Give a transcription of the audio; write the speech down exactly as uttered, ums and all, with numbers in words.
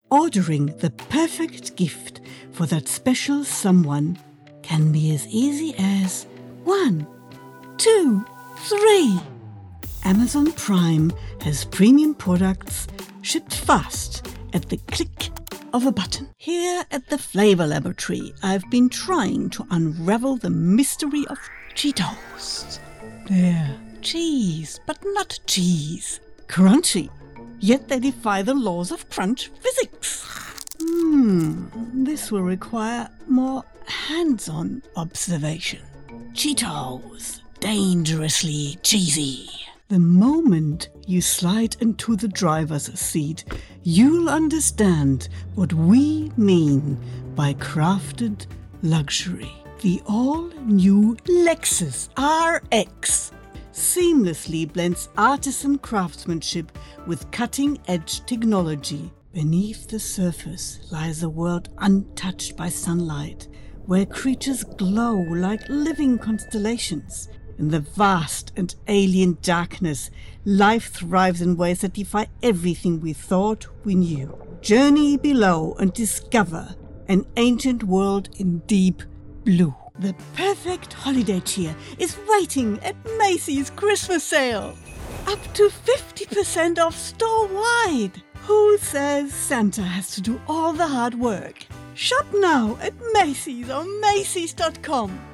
Ordering the perfect gift for that special someone can be as easy as one, two, three. Amazon Prime has premium products shipped fast at the click of a button. Here at the Flavor Laboratory, I've been trying to unravel the mystery of Cheetos. They're cheese, but not cheese. Crunchy, yet they defy the laws of crunch physics. Hmm, this will require more hands-on observation. Cheetos, dangerously cheesy. The moment you slide into the driver's seat, you'll understand what we mean by crafted luxury. The all-new Lexus R X seamlessly blends artisan craftsmanship with cutting-edge technology. Beneath the surface lies a world untouched by sunlight, where creatures glow like living constellations. In the vast and alien darkness, life thrives in ways that defy everything we thought we knew. Journey below and discover an ancient world in deep blue. The perfect holiday cheer is waiting at Macy's Christmas sale. Up to fifty percent off store-wide. Who says Santa has to do all the hard work? Shop now at Macy's or Macy's dot com.